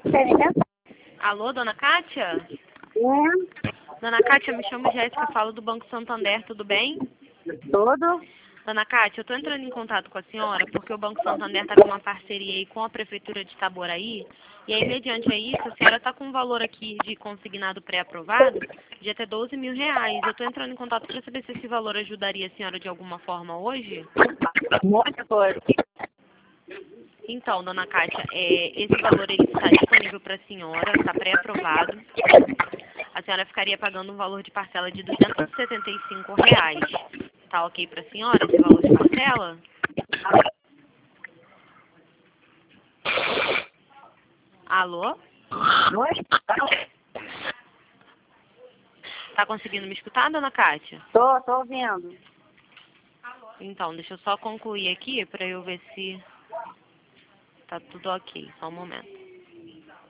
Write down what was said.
Alô, dona Kátia? É, Dona Kátia, me chamo Jéssica, falo do Banco Santander, tudo bem? tudo. Dona Kátia, eu estou entrando em contato com a senhora porque o Banco Santander está com uma parceria aí com a Prefeitura de Itaboraí. E aí, mediante a isso, a senhora está com um valor aqui de consignado pré-aprovado de até R$ 12.000. Eu estou entrando em contato para saber se esse valor ajudaria a senhora de alguma forma hoje. Muita coisa. Então, dona Kátia, esse valor ele está disponível para a senhora, está pré-aprovado. A senhora ficaria pagando um valor de parcela de R$ 275. Tá ok para a senhora esse valor de parcela? Alô? Tá conseguindo me escutar, dona Kátia? Tô ouvindo. Então, deixa eu só concluir aqui para eu ver se tá tudo ok. Só um momento.